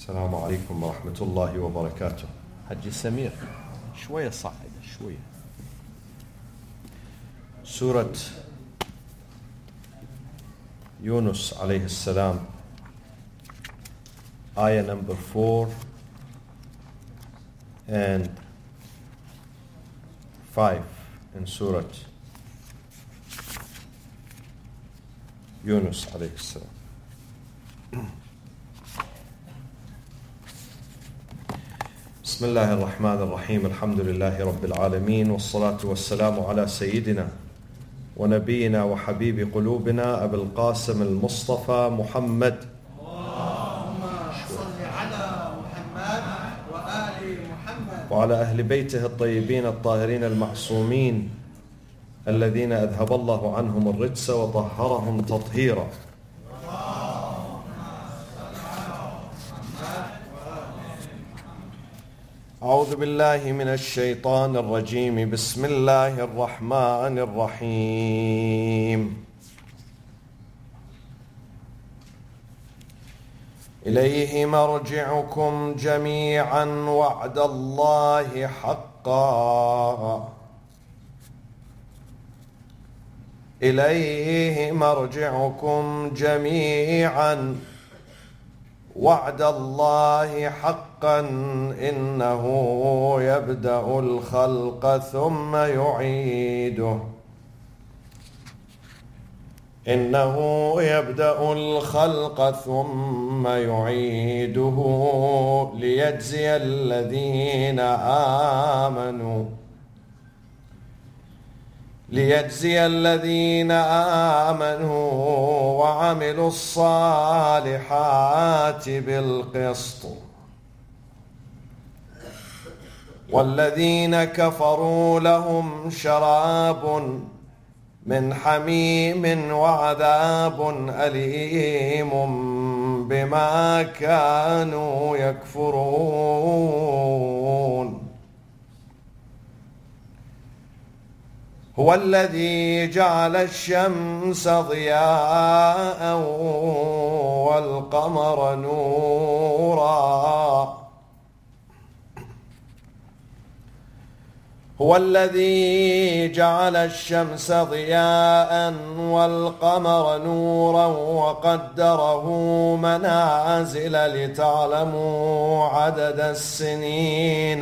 السلام عليكم ورحمة الله وبركاته. حجي سمير شوية صعد شوية. سورة يونس عليه السلام, ayah number 4 and 5 in Surah Yunus عليه السلام. بسم الله الرحمن الرحيم. الحمد لله رب العالمين, والصلاة والسلام على سيدنا ونبينا وحبيب قلوبنا أبي القاسم المصطفى محمد. اللهم صل على محمد وآل محمد وعلى أهل بيته الطيبين الطاهرين المعصومين الذين أذهب الله عنهم الرجس وطهرهم تطهيرا. أعوذ بالله من الشيطان الرجيم. بسم الله الرحمن الرحيم. إليه مرجعكم جميعا وعد الله حقا. إليه مرجعكم جميعا وعد الله حقا إنه يبدأ الخلق ثم يعيده. إنه يبدأ الخلق ثم يعيده ليجزي الذين آمنوا وعملوا الصالحات بالقسط, والذين كفروا لهم شراب من حميم وعذاب أليم بما كانوا يكفرون. هو الذي جعل الشمس ضياء والقمر نورا. هو الذي جعل الشمس ضياء والقمر نورا وقدره منازل لتعلموا عدد السنين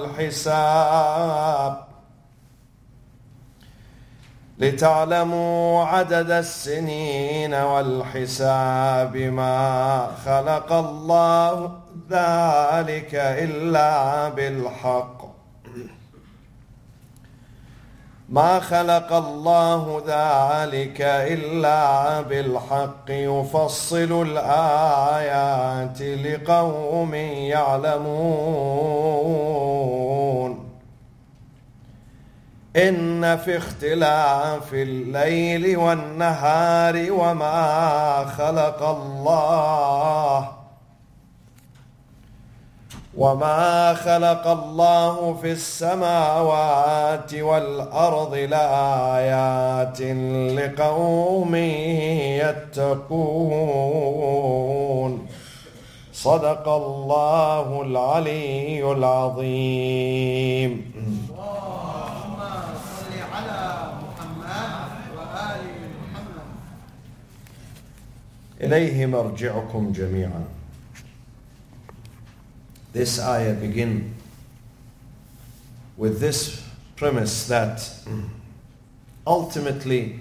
والحساب ما خلق الله ذلك إلا بالحق. يفصل الآيات لقوم يعلمون. إن في اختلاف الليل والنهار وما خلق الله في السماوات والأرض لآيات لقوم يتقون. صدق الله العلي العظيم. إليه مرجعكم جميعا. This ayah begins with this premise that ultimately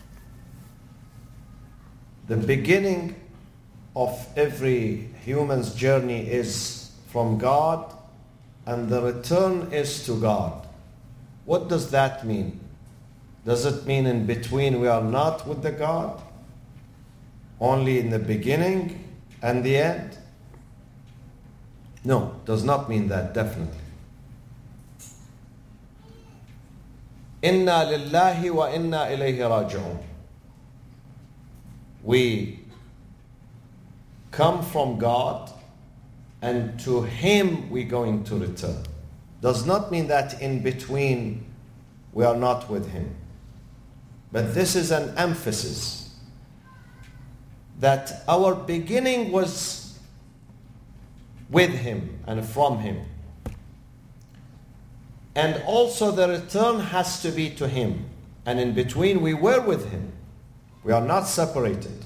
the beginning of every human's journey is from God and the return is to God. What does that mean? Does it mean in between we are not with the God? Only in the beginning and the end? No, does not mean that, definitely. Inna lillahi wa inna ilayhi raji'un. We come from God and to Him we're going to return. Does not mean that in between we are not with Him. But this is an emphasis that our beginning was with Him and from Him. And also the return has to be to Him. And in between we were with Him. We are not separated.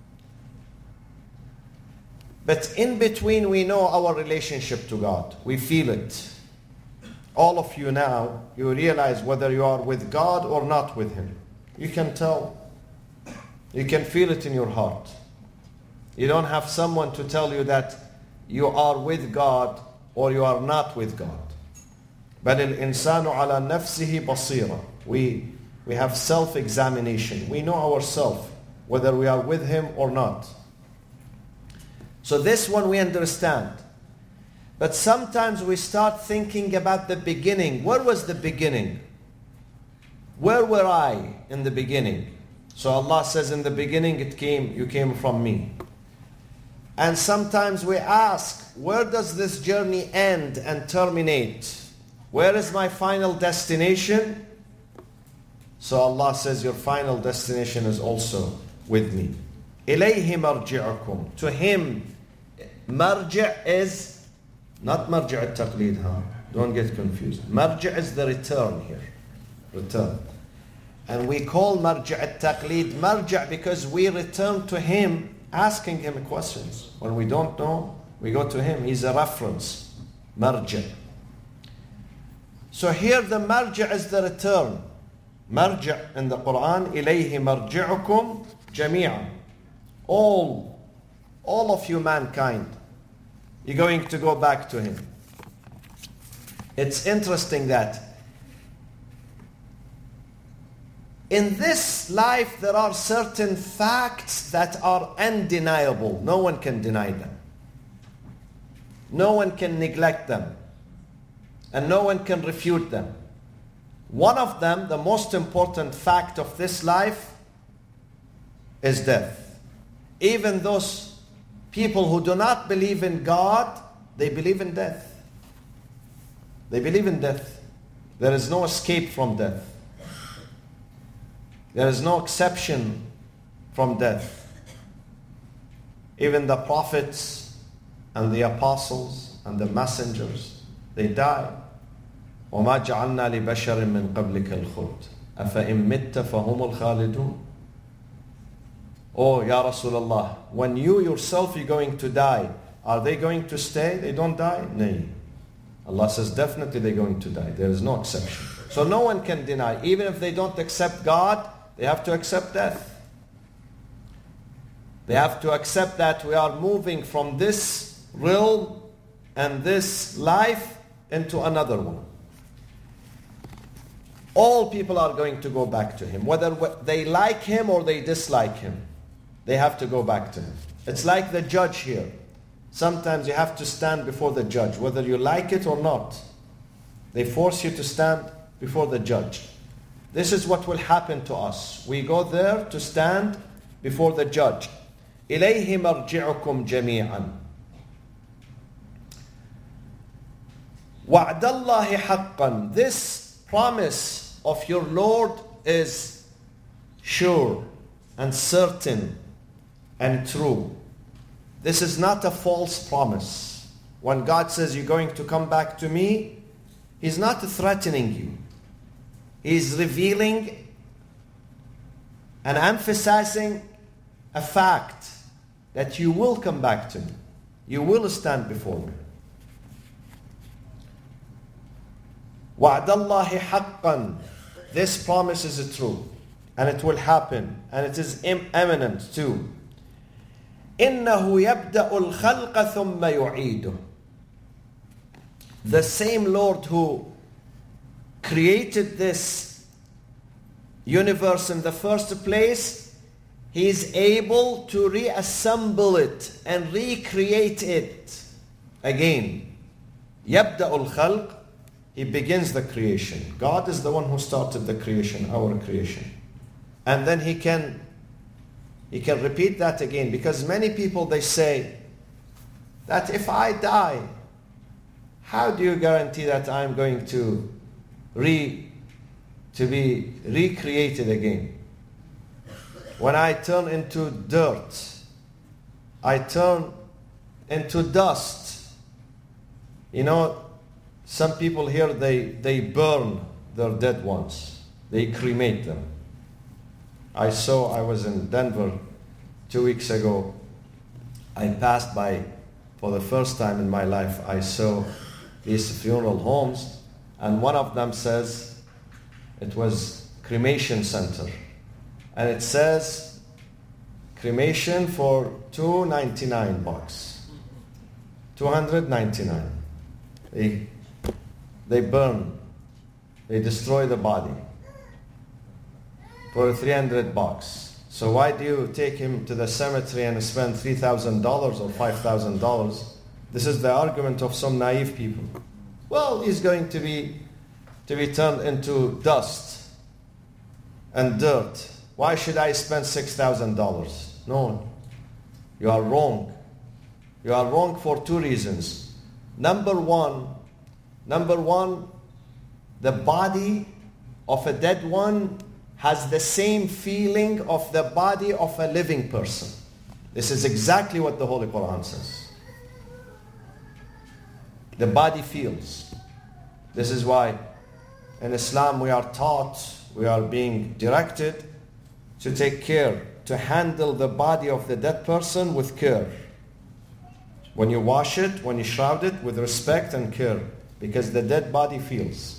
But in between we know our relationship to God. We feel it. All of you now, you realize whether you are with God or not with Him. You can tell. You can feel it in your heart. You don't have someone to tell you that you are with God or you are not with God. بل الإنسان على نفسه بصيرة. We have self-examination. We know ourselves whether we are with Him or not. So this one we understand. But sometimes we start thinking about the beginning. Where was the beginning? Where were I in the beginning? So Allah says in the beginning you came from me. And sometimes we ask, where does this journey end and terminate? Where is my final destination? So Allah says your final destination is also with me. إِلَيْهِ مَرْجِعُكُمْ. To Him, marji' is not marji' al-taqleed, huh? Don't get confused. Marji' is the return here. Return. And we call marji' al-taqleed marji' because we return to Him asking Him questions. When we don't know, we go to Him. He's a reference. Marji'. So here the marji' is the return. Marji' in the Quran, إِلَيْهِ مَرْجِعُكُمْ جَمِيعًا. All of you mankind, you're going to go back to Him. It's interesting that in this life there are certain facts that are undeniable. No one can deny them. No one can neglect them. And no one can refute them. One of them, the most important fact of this life, is death. Even those people who do not believe in God, they believe in death. They believe in death. There is no escape from death. There is no exception from death. Even the prophets and the apostles and the messengers, they die. وَمَا جَعَلْنَا لِبَشَرٍ مِّن قَبْلِكَ الْخُلْدِ أَفَإِن مِتَّ فَهُمُ الْخَالِدُونَ. Oh, Ya Rasulullah, when you yourself are going to die, are they going to stay? They don't die? No. Allah says definitely they're going to die. There is no exception. So no one can deny. Even if they don't accept God, they have to accept death. They have to accept that we are moving from this realm and this life into another one. All people are going to go back to Him. Whether they like Him or they dislike Him, they have to go back to Him. It's like the judge here. Sometimes you have to stand before the judge, whether you like it or not. They force you to stand before the judge. This is what will happen to us. We go there to stand before the judge. إِلَيْهِ مَرْجِعُكُمْ جَمِيعًا. وَعْدَ اللَّهِ حَقًّا. This promise of your Lord is sure and certain and true. This is not a false promise. When God says you're going to come back to me, He's not threatening you. He's revealing and emphasizing a fact that you will come back to me. You will stand before me. وَعْدَ اللَّهِ حَقًّا. This promise is true. And it will happen. And it is imminent too. إِنَّهُ يَبْدَأُ الْخَلْقَ ثُمَّ يُعِيدُهُ. The same Lord who created this universe in the first place, He is able to reassemble it and recreate it again. يَبْدَأُ الْخَلْقَ. He begins the creation. God is the one who started the creation, our creation. And then He can repeat that again. Because many people, they say that if I die, how do you guarantee that I'm going to be recreated again? When I turn into dirt, I turn into dust, You know, some people here, they burn their dead ones. They cremate them. I was in Denver 2 weeks ago. I passed by, for the first time in my life, I saw these funeral homes, and one of them says, it was cremation center. And it says, cremation for $299. $299. They burn, they destroy the body for $300. So why do you take him to the cemetery and spend $3,000 or $5,000? This is the argument of some naive people. Well, he's going to be turned into dust and dirt. Why should I spend $6,000? No, you are wrong. You are wrong for two reasons. Number one, the body of a dead one has the same feeling of the body of a living person. This is exactly what the Holy Quran says. The body feels. This is why in Islam we are taught, we are being directed to take care, to handle the body of the dead person with care. When you wash it, when you shroud it, with respect and care, because the dead body feels.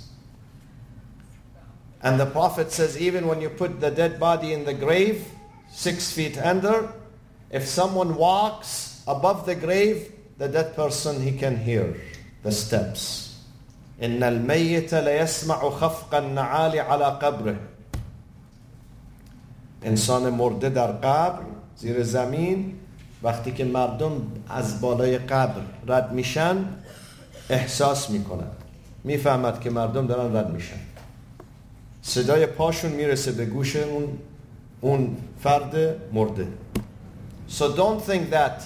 And the Prophet says, even when you put the dead body in the grave, 6 feet under, if someone walks above the grave, the dead person, he can hear the steps. إِنَّ الْمَيِّتَ لَيَسْمَعُ خَفْقَ النَّعَالِ عَلَى قَبْرِهِ. انسان مرده در قبر، زیر زمین، وقتی که مردم از بالای قبر رد میشن، احساس میکنن، میفهمد که مردم دارن رد میشن. صدای پاشون میرسه به گوش اون فرد مرده. So don't think that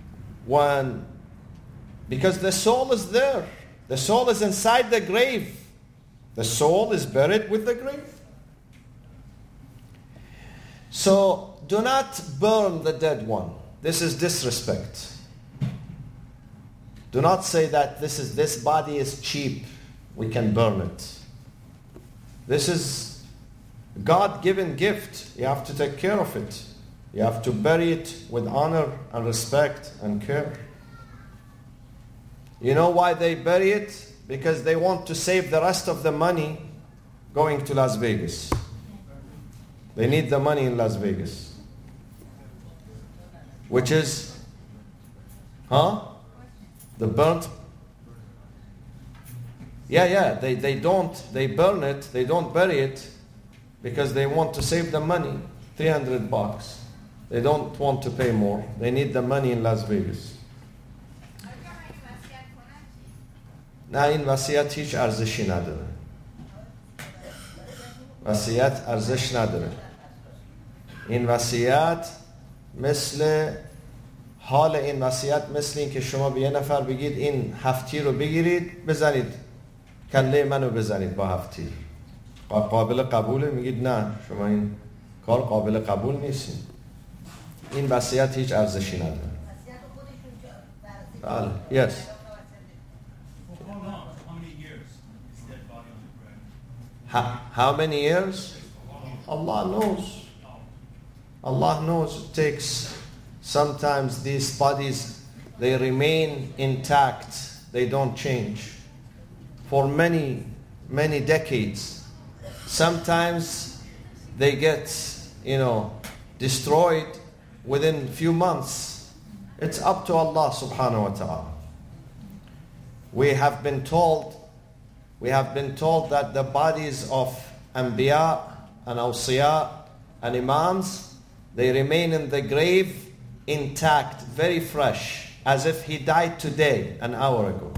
because the soul is there, the soul is inside the grave, the soul is buried with the grave. So do not burn the dead one. This is disrespect. Do not say that this body is cheap, we can burn it. This is God-given gift. You have to take care of it. You have to bury it with honor and respect and care. You know why they bury it? Because they want to save the rest of the money going to Las Vegas. They need the money in Las Vegas. Which is, the burnt. They burn it, they don't bury it because they want to save the money, $300. They don't want to pay more. They need the money in Las Vegas. نه این وصیت هیچ ارزشی نداره. وصیت ارزش نداره. این وصیت حال این وصیت مثل این که شما به یه نفر بگید این هفتی رو بگیرید بزنید کله منو بزنید با هفتی. قابل قبوله؟ میگید نه شما این کار قابل قبول نیستین. این وصیت هیچ ارزشی نداره. بله. Yes. How many years? Allah knows. Allah knows. It takes, sometimes these bodies, they remain intact. They don't change for many, many decades. Sometimes they get, destroyed within few months. It's up to Allah subhanahu wa ta'ala. We have been told that the bodies of Anbiya and Awsiya and Imams, they remain in the grave intact, very fresh, as if he died today, an hour ago.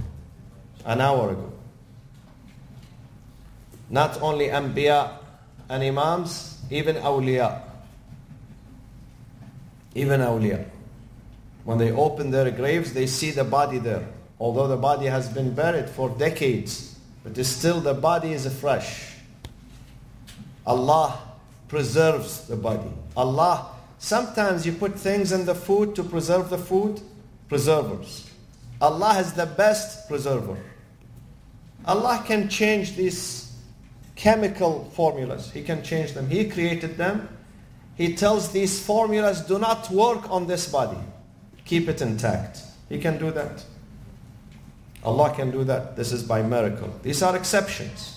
Not only Anbiya and Imams, even Awliya. When they open their graves, they see the body there. Although the body has been buried for decades, but still the body is fresh. Allah preserves the body. Sometimes you put things in the food to preserve the food, preservers. Allah is the best preserver. Allah can change these chemical formulas. He can change them. He created them. He tells these formulas, do not work on this body. Keep it intact. He can do that. Allah can do that. This is by miracle. These are exceptions.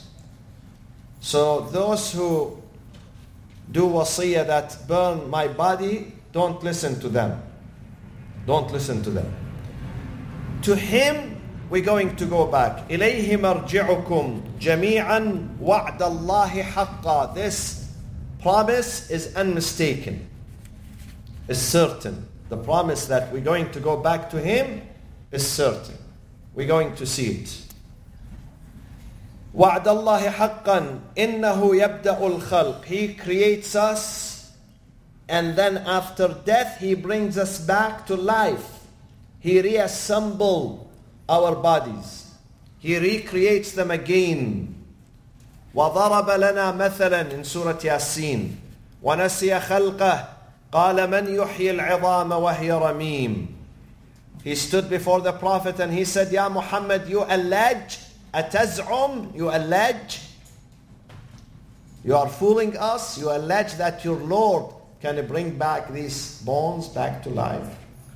So those who do wasiyah that burn my body, don't listen to them. Don't listen to them. To Him we're going to go back. إِلَيْهِ مَرْجِعُكُمْ جَمِيعًا وَعْدَ اللَّهِ حَقًّا. This promise is unmistaken. Is certain. The promise that we're going to go back to Him is certain. We're going to see it. وَعْدَ اللَّهِ حَقًّا إِنَّهُ يَبْدَأُ الْخَلْقِ. He creates us, and then after death He brings us back to life. He reassembles our bodies. He recreates them again. وَضَرَبَ لَنَا مَثَلًا in Surah Yasin. وَنَسِيَ خَلْقَهُ قَالَ مَنْ يُحْيِي الْعِظَامَ وَهِيَ رَمِيمٌ. He stood before the Prophet and he said, Ya Muhammad, you allege, أَتَزْعُمْ, you allege, you are fooling us, you allege that your Lord can bring back these bones back to life.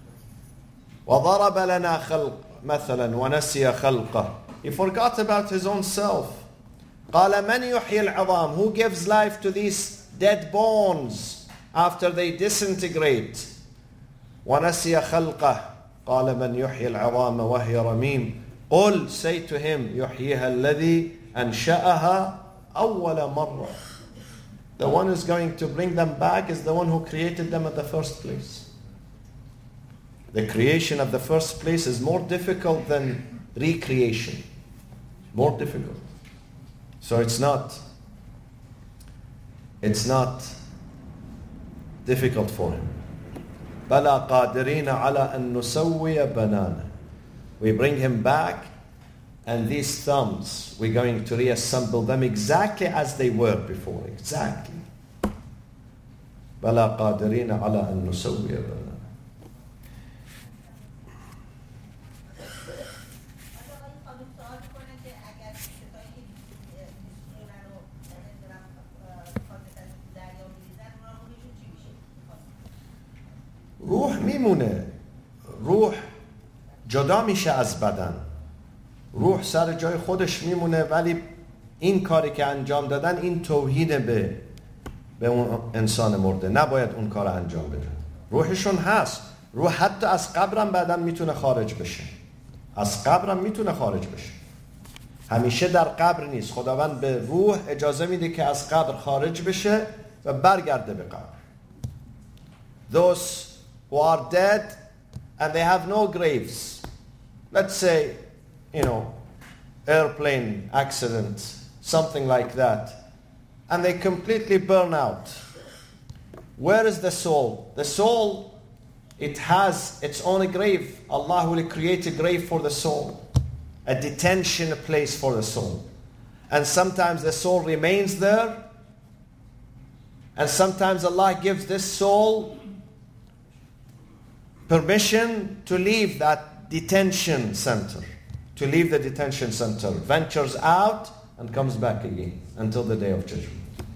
وَضَرَبَ لَنَا خَلْقَ مثلا ونسي خلقه. He forgot about his own self. قال من يحيي العظام. Who gives life to these dead bones after they disintegrate? ونسي خلقه. قال من يحيي العظام وهي رميم. قل, say to him, يحييها الذي أنشأها أول مرة. The one who's going to bring them back is the one who created them at the first place. The creation of the first place is more difficult than recreation. More difficult. So it's not difficult for him. بَلَا قَادِرِينَ عَلَىٰ أَن نُسَوِّيَ بَنَانَ. We bring him back, and these thumbs, we're going to reassemble them exactly as they were before. Exactly. بَلَا قَادِرِينَ عَلَىٰ أَن نُسَوِّيَ بَنَانَ. روح میمونه. روح جدا میشه از بدن. روح سر جای خودش میمونه، ولی این کاری که انجام دادن این توهین به اون انسان مرده. نباید اون کار انجام بده. روحشون هست. روح حتی از قبرم بعدن میتونه خارج بشه. از قبرم میتونه خارج بشه. همیشه در قبر نیست. خداوند به روح اجازه میده که از قبر خارج بشه و برگرده به قبر. Those who are dead and they have no graves. Let's say, airplane accident, something like that. And they completely burn out. Where is the soul? The soul, it has its own grave. Allah will create a grave for the soul. A detention place for the soul. And sometimes the soul remains there. And sometimes Allah gives this soul permission to leave that detention center. To leave the detention center. Ventures out and comes back again until the day of judgment.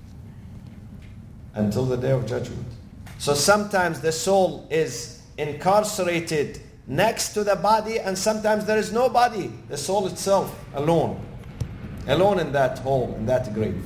Until the day of judgment. So sometimes the soul is incarcerated next to the body, and sometimes there is no body. The soul itself alone. Alone in that hole, in that grave.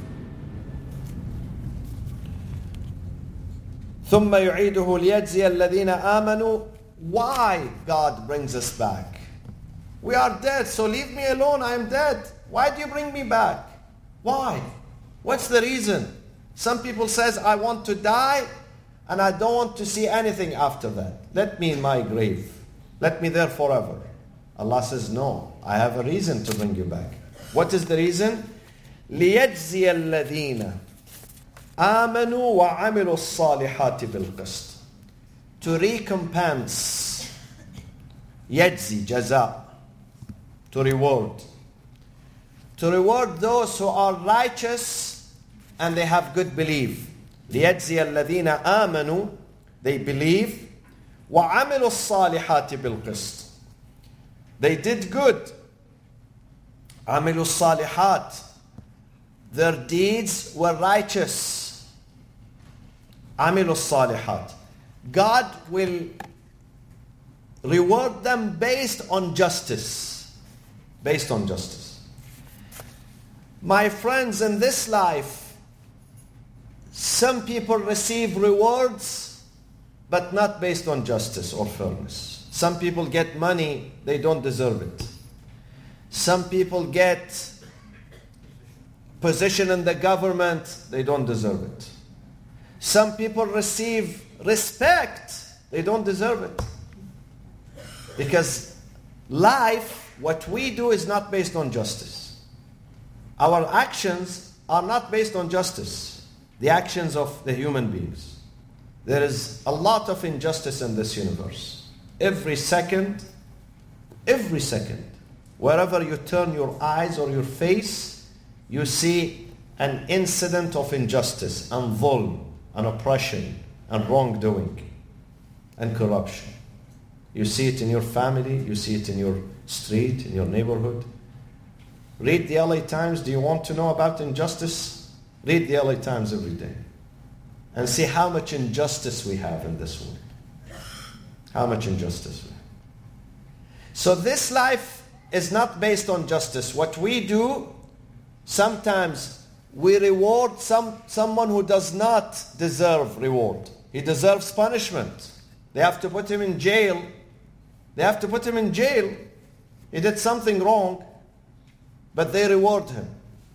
ثم يعيده ليجزي الذين آمنوا. Why God brings us back? We are dead, so leave me alone, I am dead. Why do you bring me back? Why? What's the reason? Some people says, I want to die and I don't want to see anything after that. Let me in my grave. Let me there forever. Allah says, no, I have a reason to bring you back. What is the reason? لِيَجْزِيَ الَّذِينَ آمَنُوا وَعَمِلُوا الصَّالِحَاتِ بِالْقِسْطِ. To recompense. يَجْزِي, jaza. To reward. To reward those who are righteous and they have good belief. لِيَجْزِيَ الَّذِينَ آمَنُوا. They believe. وَعَمِلُوا الصَّالِحَاتِ بِالْقِسْطِ. They did good. عملوا الصالحات. Their deeds were righteous. عملوا الصالحات. God will reward them based on justice. Based on justice. My friends, in this life, some people receive rewards, but not based on justice or fairness. Some people get money, they don't deserve it. Some people get position in the government, they don't deserve it. Some people receive respect, they don't deserve it. Because life, what we do is not based on justice. Our actions are not based on justice. The actions of the human beings. There is a lot of injustice in this universe. Every second, wherever you turn your eyes or your face, you see an incident of injustice and dhulm and oppression and wrongdoing and corruption. You see it in your family, you see it in your street, in your neighborhood. Read the LA Times. Do you want to know about injustice? Read the LA Times every day and see how much injustice we have in this world. How much injustice we have. So this life is not based on justice. What we do, sometimes we reward someone who does not deserve reward. He deserves punishment. They have to put him in jail. They have to put him in jail. He did something wrong, but they reward him.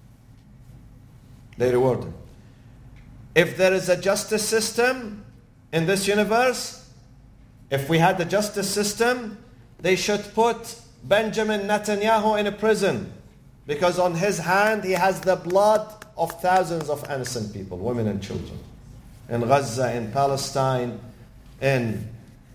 They reward him. If there is a justice system in this universe, if we had a justice system, they should put Benjamin Netanyahu in a prison, because on his hand he has the blood of thousands of innocent people, women and children, in Gaza, in Palestine, in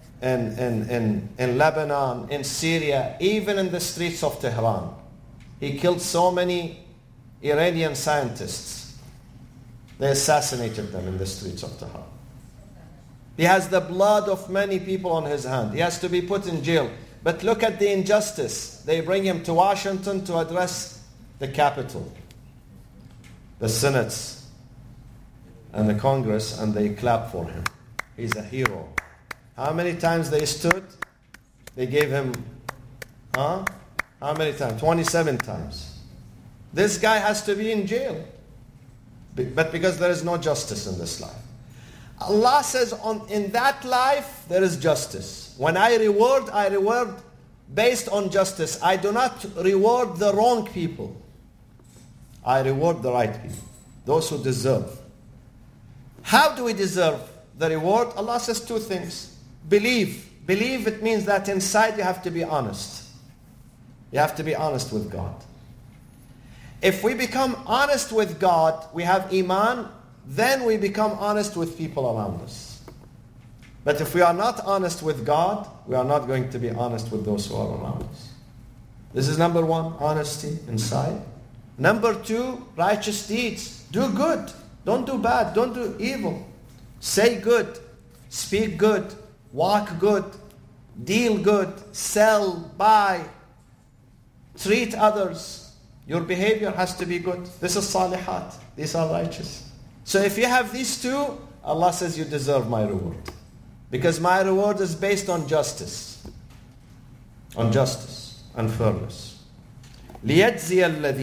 Lebanon, in Syria, even in the streets of Tehran. He killed so many Iranian scientists. They assassinated them in the streets of Tehran. He has the blood of many people on his hand. He has to be put in jail. But look at the injustice. They bring him to Washington to address the Capitol, the Senate, and the Congress, and they clap for him. He's a hero. How many times they stood? They gave him, How many times? 27 times. This guy has to be in jail. But because there is no justice in this life. Allah says in that life there is justice. When I reward based on justice. I do not reward the wrong people. I reward the right people. Those who deserve. How do we deserve the reward? Allah says two things. Believe. Believe, it means that inside you have to be honest. You have to be honest with God. If we become honest with God, we have iman, then we become honest with people around us. But if we are not honest with God, we are not going to be honest with those who are around us. This is number one, honesty inside. Number two, righteous deeds. Do good. Don't do bad. Don't do evil. Say good. Speak good. Walk good. Deal good. Sell. Buy. Treat others. Your behavior has to be good. This is salihat. These are righteous. So if you have these two, Allah says you deserve my reward. Because my reward is based on justice. On justice and fairness. لِيَجْزِيَ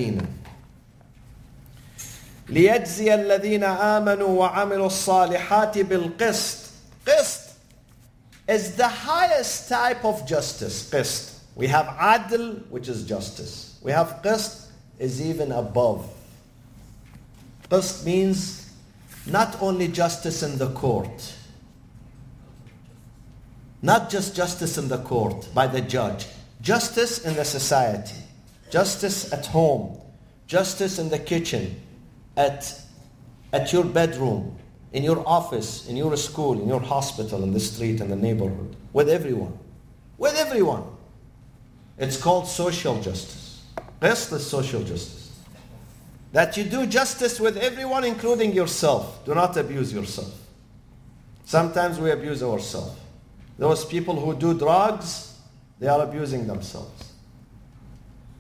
الَّذِينَ آمَنُوا وَعَمِلُوا الصَّالِحَاتِ بِالْقِسْطِ. Qist is the highest type of justice. Qist. We have adl, which is justice. We have qist, is even above. Qist means not only justice in the court. Not just justice in the court by the judge. Justice in the society. Justice at home. Justice in the kitchen. At your bedroom. In your office. In your school. In your hospital. In the street. In the neighborhood. With everyone. With everyone. It's called social justice. Qist is social justice. That you do justice with everyone, including yourself. Do not abuse yourself. Sometimes we abuse ourselves. Those people who do drugs, they are abusing themselves.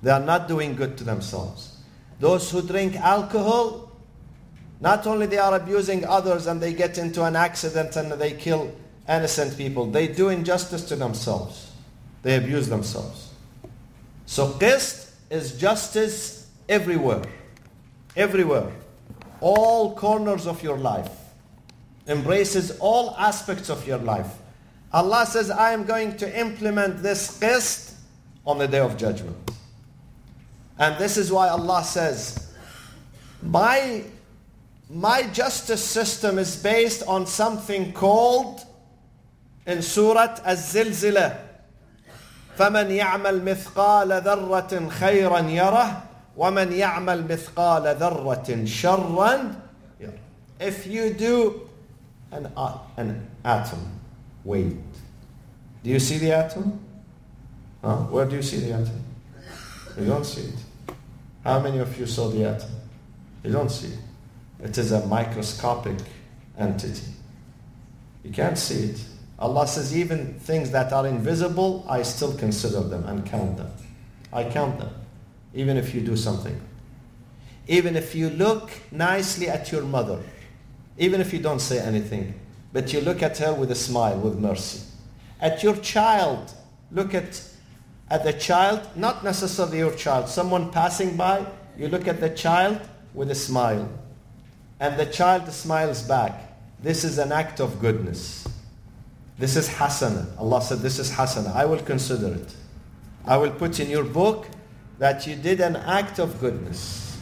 They are not doing good to themselves. Those who drink alcohol, not only they are abusing others and they get into an accident and they kill innocent people, they do injustice to themselves. They abuse themselves. So qist is justice everywhere. Everywhere. All corners of your life. Embraces all aspects of your life. Allah says, I am going to implement this qist on the Day of Judgment. And this is why Allah says, my justice system is based on something called, in Surah Az-Zilzilah, فَمَنْ يَعْمَلْ مِثْقَالَ ذَرَّةٍ خَيْرًا يَرَهُ وَمَنْ يَعْمَلْ مِثْقَالَ ذَرَّةٍ شَرًّا يَرَهُ. If you do an atom weight, do you see the atom? Where do you see the atom? You don't see it. How many of you saw the atom? You don't see it. It is a microscopic entity. You can't see it. Allah says even things that are invisible, I still consider them and count them. I count them. Even if you do something. Even if you look nicely at your mother. Even if you don't say anything. But you look at her with a smile, with mercy. At your child, look at the child, not necessarily your child, someone passing by, you look at the child with a smile. And the child smiles back. This is an act of goodness. This is hasana. Allah said, this is hasana. I will consider it. I will put in your book that you did an act of goodness.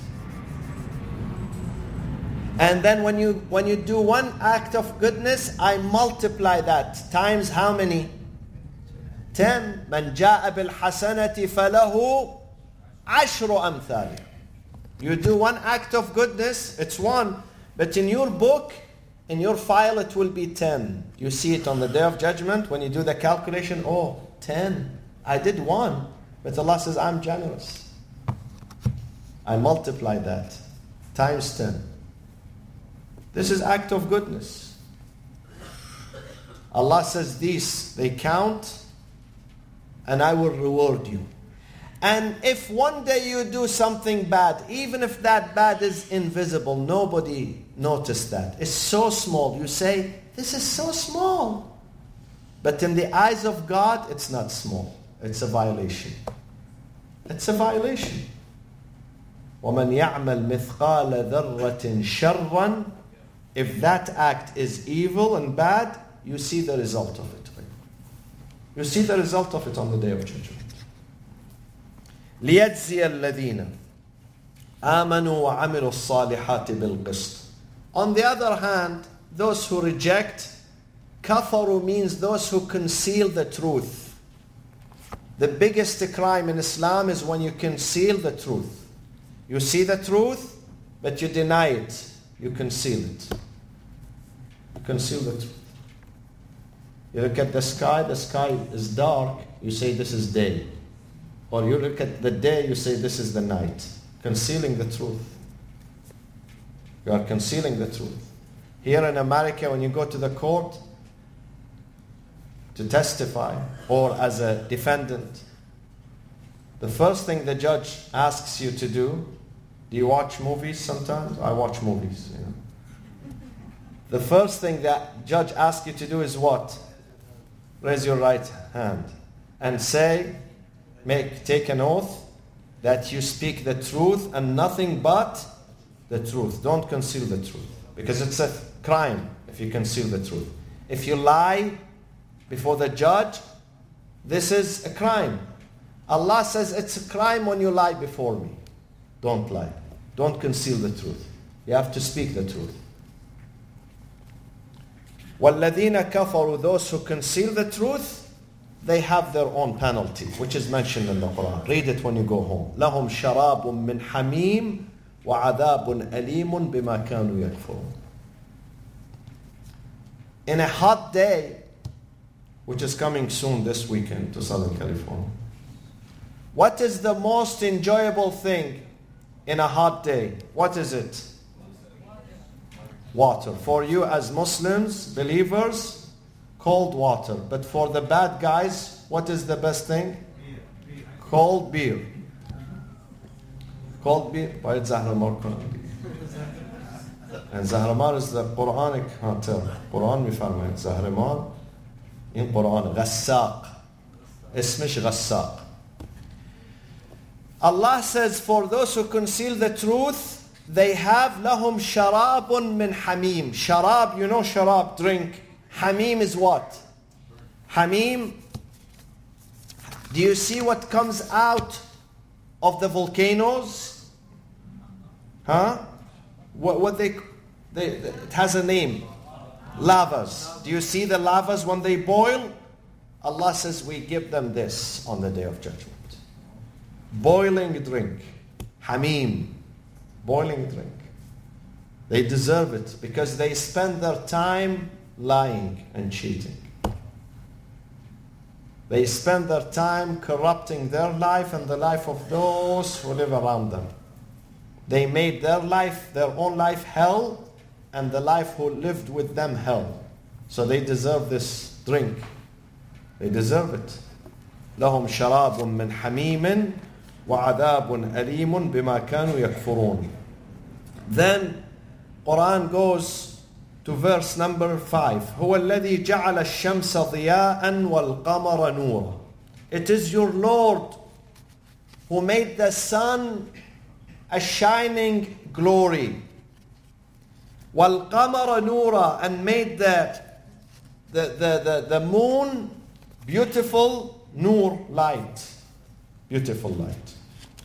And then when you do one act of goodness, I multiply that times how many? 10. من جاء بالحسنة فله عشر أمثالها. You do one act of goodness, it's one. But in your book, in your file, it will be 10. You see it on the Day of Judgment when you do the calculation. 10. I did one. But Allah says, I'm generous. I multiply that times 10. This is act of goodness. Allah says these, they count, and I will reward you. And if one day you do something bad, even if that bad is invisible, nobody noticed that. It's so small. You say, this is so small. But in the eyes of God, it's not small. It's a violation. It's a violation. وَمَنْ يَعْمَلْ مِثْقَالَ ذَرَّةٍ شَرًّا. If that act is evil and bad, you see the result of it. You see the result of it on the Day of Judgment. لِيَجْزِيَ الَّذِينَ آمَنُوا وَعَمِلُوا الصَّالِحَاتِ بِالْقِسْطِ. On the other hand, those who reject, kafaru means those who conceal the truth. The biggest crime in Islam is when you conceal the truth. You see the truth, but you deny it. You conceal it. You conceal the truth. You look at the sky is dark, you say this is day. Or you look at the day, you say this is the night. Concealing the truth. You are concealing the truth. Here in America, when you go to the court to testify or as a defendant, the first thing the judge asks you to do you watch movies sometimes? I watch movies. You know. The first thing that judge asks you to do is what? Raise your right hand and take an oath that you speak the truth and nothing but the truth. Don't conceal the truth. Because it's a crime if you conceal the truth. If you lie before the judge, this is a crime. Allah says it's a crime when you lie before me. Don't lie. Don't conceal the truth. You have to speak the truth. وَالَّذِينَ كَفَرُوا, those who conceal the truth, they have their own penalty, which is mentioned in the Quran. Read it when you go home. لَهُمْ شَرَابٌ مِّنْ حَمِيمٍ وَعَذَابٌ أَلِيمٌ بِمَا كَانُوا يَكْفُرُونَ. In a hot day, which is coming soon this weekend to Southern California, what is the most enjoyable thing in a hot day? What is it? Water. For you as Muslims, believers, cold water. But for the bad guys, what is the best thing? Cold beer. Cold beer باید زهرمار کنن. And زهرمار is the Quranic term. قرآن میفرماید زهرمار این قرآن. غساق اسمش غساق. Allah says, for those who conceal the truth, they have لهم شراب من حميم. Sharab, you know sharab, drink. Hamim is what? Hamim, do you see what comes out of the volcanoes? Huh? What they it has a name. Lavas. Do you see the lavas when they boil? Allah says we give them this on the day of judgment. Boiling drink. Hamim. Boiling drink. They deserve it because they spend their time lying and cheating. They spend their time corrupting their life and the life of those who live around them. They made their own life hell, and the life who lived with them hell. So they deserve this drink. They deserve it. لهم شراب من حميم وعذاب أليم بما كانوا يكفرون. Then Quran goes to verse number 5. هو الذي جعل الشمس ضياء والقمر نورا. It is your Lord who made the sun a shining glory. وَالْقَمَرَ نُورًا, and made the moon beautiful nur, light. Beautiful light.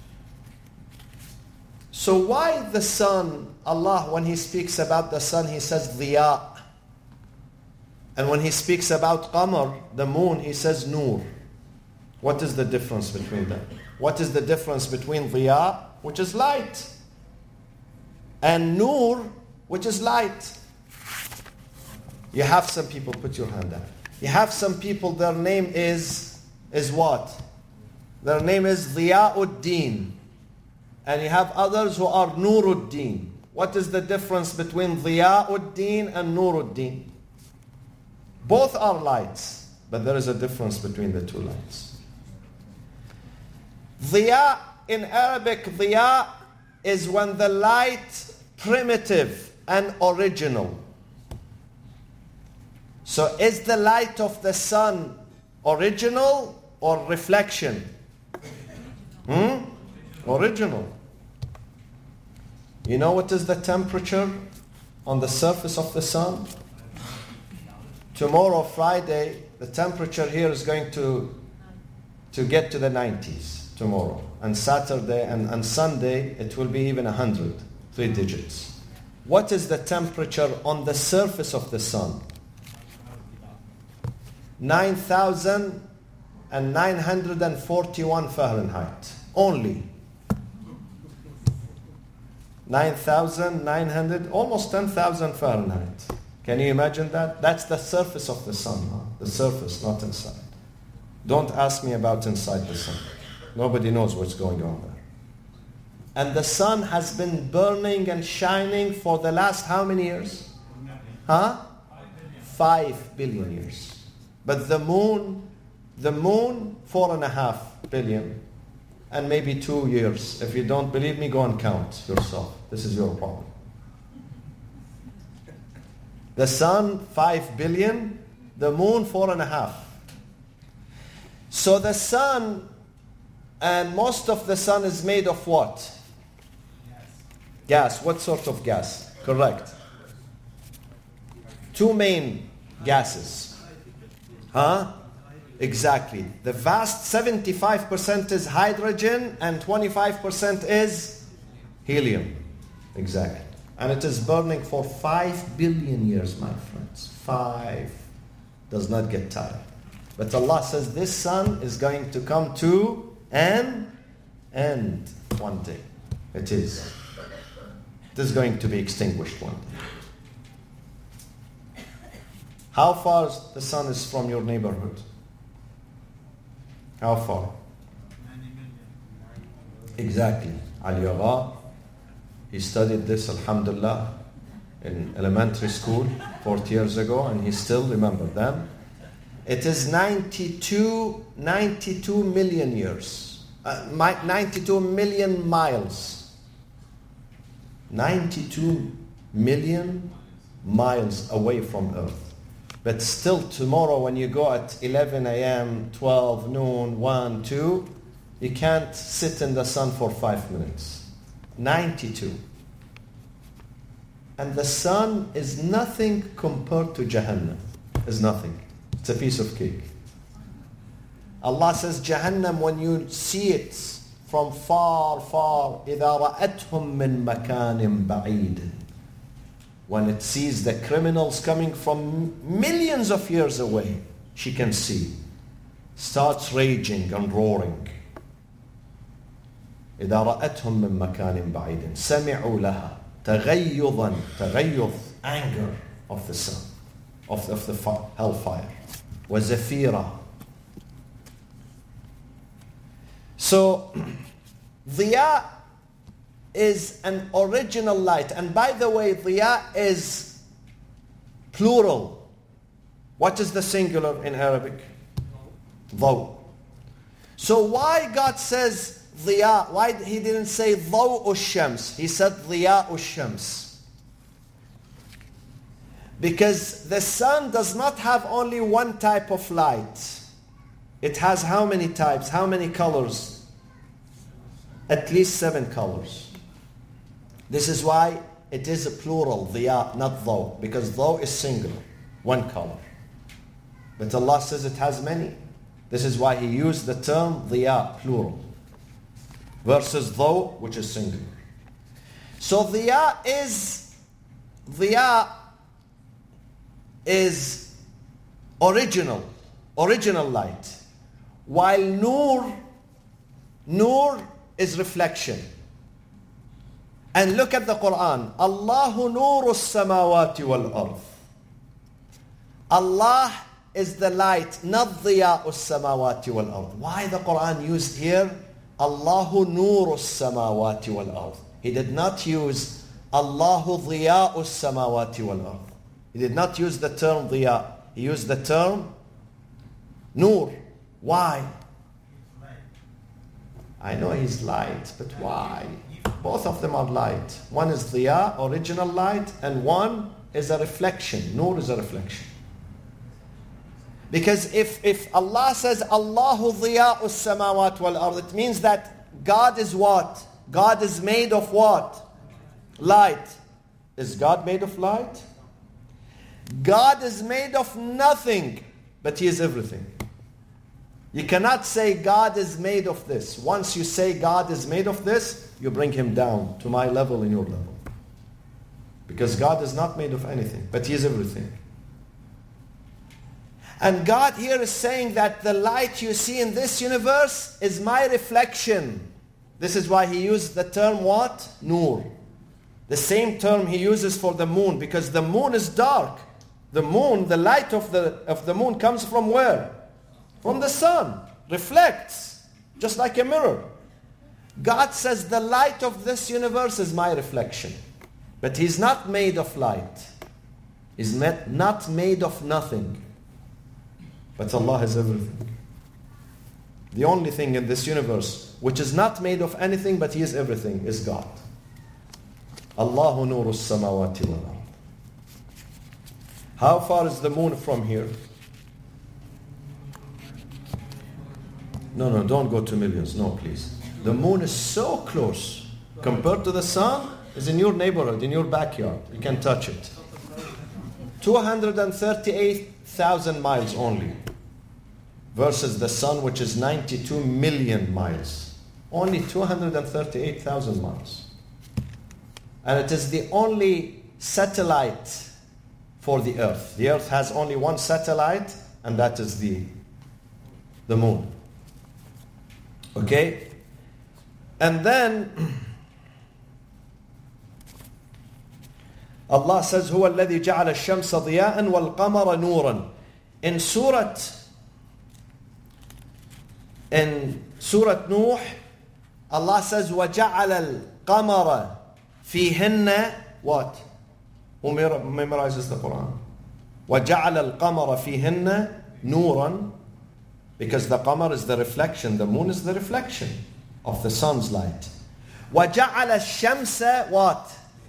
So why the sun, Allah, when He speaks about the sun, He says ضِيَاء. And when He speaks about qamar, the moon, He says nur. What is the difference between them? What is the difference between ضِيَاء, which is light, and nur, which is light? You have some people, put your hand up. You have some people, their name is what? Their name is Dhiyauddin. And you have others who are Nuruddin. What is the difference between Dhiyauddin and Nuruddin? Both are lights, but there is a difference between the two lights. Dhiya, in Arabic, dhiya is when the light primitive and original. So is the light of the sun original or reflection? Original. You know what is the temperature on the surface of the sun? Tomorrow, Friday, the temperature here is going to get to the 90s tomorrow. And Saturday and Sunday, it will be even 100, 3 digits. What is the temperature on the surface of the sun? 9,941 Fahrenheit. Only. 9,900, almost 10,000 Fahrenheit. Can you imagine that? That's the surface of the sun. Huh? The surface, not inside. Don't ask me about inside the sun. Nobody knows what's going on there. And the sun has been burning and shining for the last how many years? 5 billion years. But the moon, 4.5 billion. And maybe 2 years. If you don't believe me, go and count yourself. This is your problem. The sun, 5 billion. The moon, 4.5. So the sun, and most of the sun is made of what? Gas. What sort of gas? Correct. 2 main gases. Exactly. The vast 75% is hydrogen and 25% is helium. Exactly. And it is burning for 5 billion years, my friends. 5. Does not get tired. But Allah says this sun is going to come to an end one day. It is. It is going to be extinguished one day. How far the sun is from your neighborhood? How far? Exactly. Ali Agha, he studied this, alhamdulillah, in elementary school 40 years ago, and he still remembers them. It is 92 million years. 92 million miles. 92 million miles away from Earth. But still tomorrow when you go at 11 a.m., 12, noon, 1, 2, you can't sit in the sun for 5 minutes. 92. And the sun is nothing compared to Jahannam. Is nothing. It's a piece of cake. Allah says Jahannam, when you see it from far, far, إِذَا رَأَتْهُمْ مِنْ مَكَانٍ بَعِيدٍ, when it sees the criminals coming from millions of years away, she can see. Starts raging and roaring. إِذَا رَأَتْهُمْ مِنْ مَكَانٍ بَعِيدٍ سَمِعُوا لَهَا تَغَيُّضًا, تَغَيُّض, anger of the sun, of the hellfire. وَزَفِيرًا. So, Dhiya is an original light. And by the way, Dhiya is plural. What is the singular in Arabic? Dhaw. So why God says Dhiya? Why He didn't say Dhaw shams? He said Dhiya shams. Because the sun does not have only one type of light. It has how many types? How many colors? At least 7 colors. This is why it is a plural, Dhiya, not Dhaw. Because Dhaw is singular, one color. But Allah says it has many. This is why He used the term Dhiya, plural. Versus Dhaw, which is singular. So Dhiya is original light. While Nur is reflection. And look at the Quran. Allahu nuru samawati wal ardh. Allah is the light, not dhiya'u samawati wal ardh. Why the Quran used here Allahu nuru samawati wal ardh? He did not use Allahu dhiya'u samawati wal ardh. He did not use the term dhiya. He used the term nur. Why? I know He's light, but why? Both of them are light. One is Dhiya, original light, and one is a reflection. Nur is a reflection. Because if Allah says Allahu Dhiya'u samawat wal ard, it means that God is what? God is made of what? Light. Is God made of light? God is made of nothing, but He is everything. You cannot say God is made of this. Once you say God is made of this, you bring Him down to my level and your level. Because God is not made of anything, but He is everything. And God here is saying that the light you see in this universe is my reflection. This is why He used the term what? Nur. The same term He uses for the moon, because the moon is dark. The moon, the light of the moon comes from where? From the sun. Reflects. Just like a mirror. God says the light of this universe is my reflection. But He's not made of light. He's not made of nothing. But Allah is everything. The only thing in this universe which is not made of anything but He is everything is God. Allahu nuru samawati wal ard. How far is the moon from here? No, don't go to millions. No, please. The moon is so close. Compared to the sun, it's in your neighborhood, in your backyard. You can touch it. 238,000 miles only. Versus the sun, which is 92 million miles. Only 238,000 miles. And it is the only satellite for the earth. The earth has only one satellite, and that is the moon. Okay? And then Allah says, هو الذي جعل الشمس ضياء والقمر نورا. In Surah Nuh, Allah says, وَجَعَلَ الْقَمَرَ فِيهِنَّ what? Who memorizes the Quran? وَجَعَلَ الْقَمَرَ فِيهِنَّ نُورًا. Because the qamar is the reflection, the moon is the reflection of the sun's light. وَجَعَلَ الشَّمْسَ what?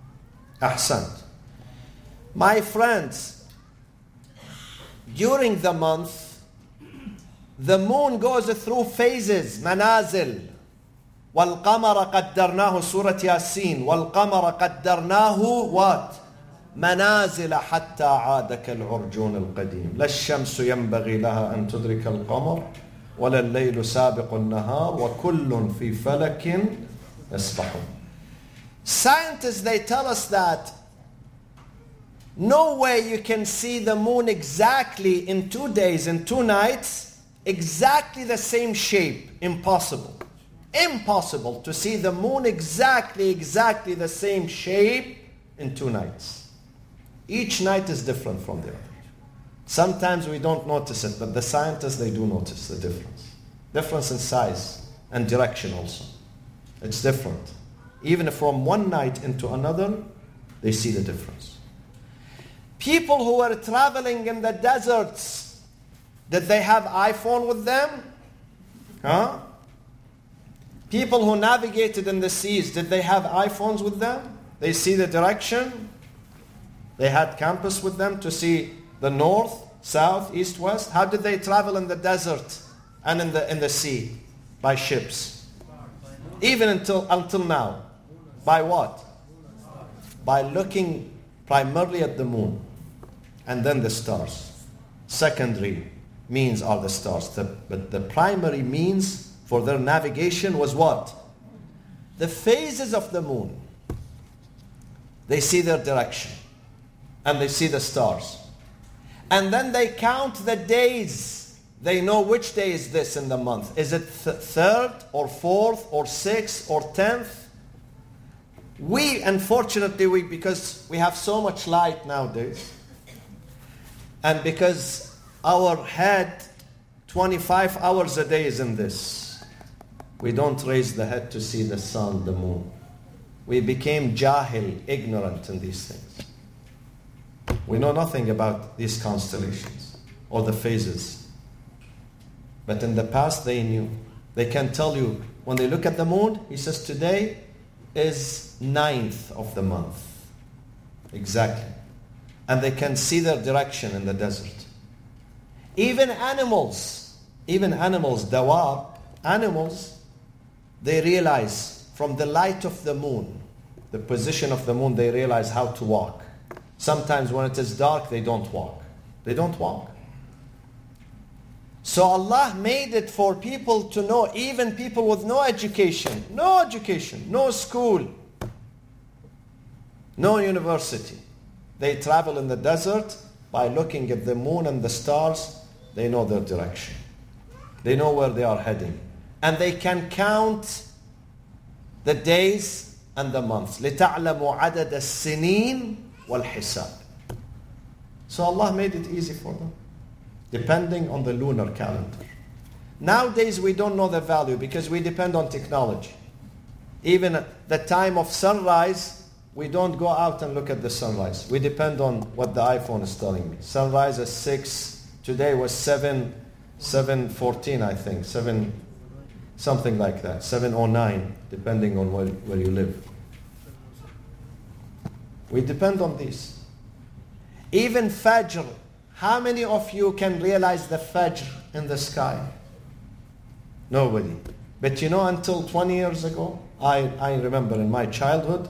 Ahsant. My friends, during the month, the moon goes through phases, manazil. وَالْقَمَرَ قَدَّرْنَاهُ Surah Yasin. وَالْقَمَرَ قَدَّرْنَاهُ what? منازل حتى عاد كالعرجون القديم لا الشمس ينبغي لها أن تدرك القمر ولا الليل سابق النهار وكل في فلك يسبحون. Scientists, they tell us that no way you can see the moon exactly in 2 days and 2 nights, exactly the same shape. Impossible. Impossible to see the moon exactly the same shape in 2 nights. Each night is different from the other. Sometimes we don't notice it, but the scientists, they do notice the difference. Difference in size and direction also. It's different. Even from one night into another, they see the difference. People who were traveling in the deserts, did they have iPhone with them? Huh? People who navigated in the seas, did they have iPhones with them? They see the direction? They had compass with them to see the north, south, east, west. How did they travel in the desert and in the sea? By ships. Even until now. By what? By looking primarily at the moon and then the stars. Secondary means are the stars. But the primary means for their navigation was what? The phases of the moon. They see their direction. And they see the stars. And then they count the days. They know which day is this in the month. Is it 3rd or 4th or 6th or 10th? We, unfortunately, because we have so much light nowadays, and because our head 25 hours a day is in this, we don't raise the head to see the sun, the moon. We became jahil, ignorant in these things. We know nothing about these constellations or the phases. But in the past they knew. They can tell you, when they look at the moon, he says today is 9th of the month. Exactly. And they can see their direction in the desert. Even animals, dawab, animals, they realize from the light of the moon, the position of the moon, they realize how to walk. Sometimes when it is dark, they don't walk. They don't walk. So Allah made it for people to know, even people with no education, no school, no university. They travel in the desert by looking at the moon and the stars. They know their direction. They know where they are heading. And they can count the days and the months. لِتَعْلَمُوا عَدَدَ السِّنِينَ وَالْحِسَابِ. So Allah made it easy for them, depending on the lunar calendar. Nowadays we don't know the value because we depend on technology. Even at the time of sunrise, we don't go out and look at the sunrise. We depend on what the iPhone is telling me. Sunrise is 6, today was 7:14 I think, 7, something like that, 7:09, depending on where you live. We depend on these. Even Fajr. How many of you can realize the Fajr in the sky? Nobody. But you know, until 20 years ago, I remember in my childhood,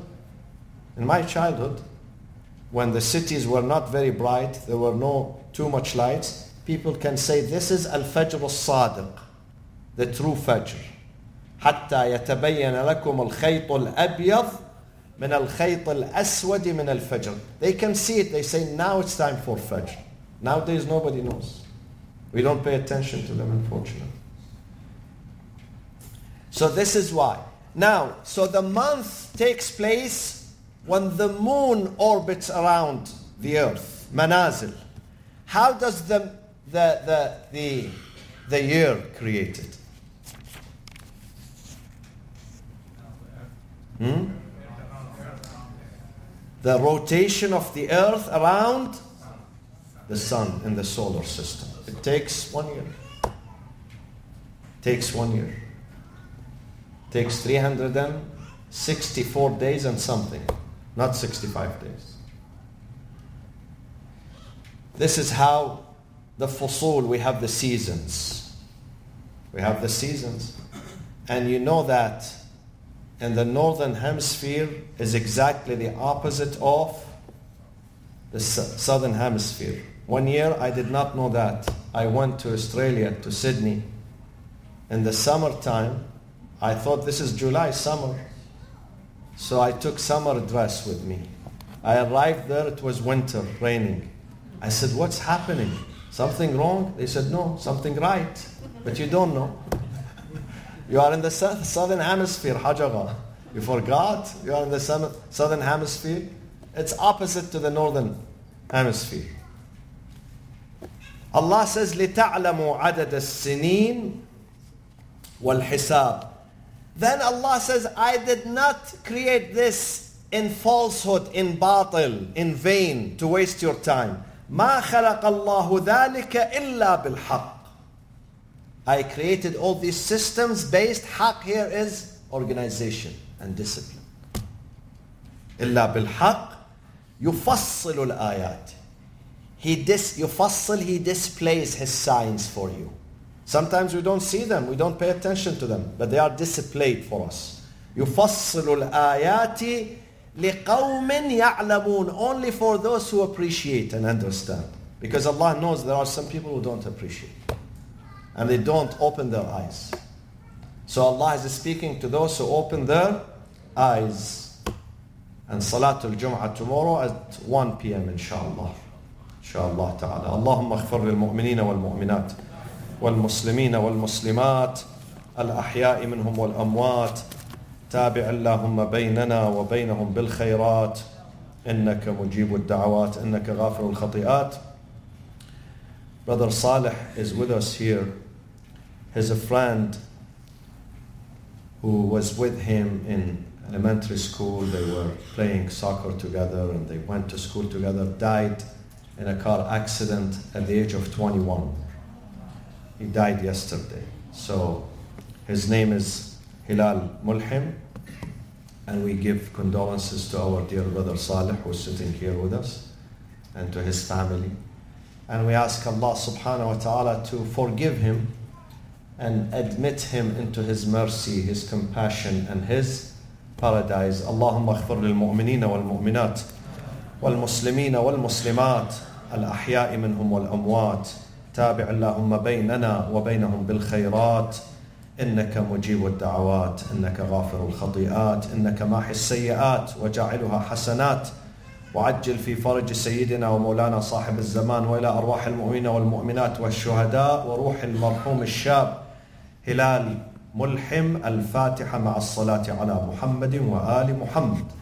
when the cities were not very bright, there were no too much lights, people can say, this is Al-Fajr al-Sadiq, the true Fajr. حتى يتبين لكم الخيط الأبيض من الخيط الأسود من الفجر. They can see it. They say, now it's time for Fajr. Nowadays nobody knows. We don't pay attention to them, unfortunately. So this is why. Now, so the month takes place when the moon orbits around the earth, manazil. How does the year created? The rotation of the earth around the sun in the solar system. It takes 1 year. Takes 364 days and something not 65 days. This is how the fusul, we have the seasons. We have the seasons. And you know that in the northern hemisphere is exactly the opposite of the southern hemisphere. One year I did not know that. I went to Australia, to Sydney. In the summertime, I thought this is July, summer. So I took summer dress with me. I arrived there, it was winter, raining. I said, what's happening? Something wrong? They said, no, something right. But you don't know. You are in the southern hemisphere, Hajaga. You forgot? You are in the southern hemisphere. It's opposite to the northern hemisphere. Allah says, لِتَعْلَمُوا عَدَدَ السِّنِينَ وَالْحِسَابِ. Then Allah says, I did not create this in falsehood, in batil, in vain, to waste your time. مَا خَلَقَ اللَّهُ ذَلِكَ إِلَّا بِالْحَقِّ. I created all these systems based, haq here is organization and discipline. إِلَّا بِالْحَقِّ يُفَصِّلُ الْآيَاتِ. He displays His signs for you. Sometimes we don't see them, we don't pay attention to them, but they are displayed for us. يُفَصِّلُ الْآيَاتِ لِقَوْمٍ يَعْلَمُونَ. Only for those who appreciate and understand. Because Allah knows there are some people who don't appreciate. And they don't open their eyes. So Allah is speaking to those who open their eyes. And Salatul Jum'ah tomorrow at 1 p.m. inshallah. Inshallah ta'ala. Allahumma aghfir lil mu'minina wal mu'minat wal muslimina wal muslimat al ahya'i minhum wal amwat. تابع اللهم بيننا وبينهم بالخيرات إنك مجيب الدعوات إنك غافر الخطيئات. Brother Saleh is with us here. He's a friend who was with him in elementary school. They were playing soccer together and they went to school together. Died in a car accident at the age of 21. He died yesterday. So his name is Hilal Mulhim, and we give condolences to our dear brother Saleh who is sitting here with us and to his family. And we ask Allah subhanahu wa ta'ala to forgive him and admit him into His mercy, His compassion and His paradise. Allahumma aghfir lil mu'minina wal mu'minat wal muslimina wal muslimat al ahya'i minhum wal amwat. تابع اللهم بيننا وبينهم بالخيرات إنك مجيب الدعوات إنك غافر الخطيئات إنك ماحي السيئات وجاعلها حسنات وعجل في فرج سيدنا ومولانا صاحب الزمان وإلى أرواح المؤمنين والمؤمنات والشهداء وروح المرحوم الشاب هلال ملحم. الفاتحة مع الصلاة على محمد وآل محمد.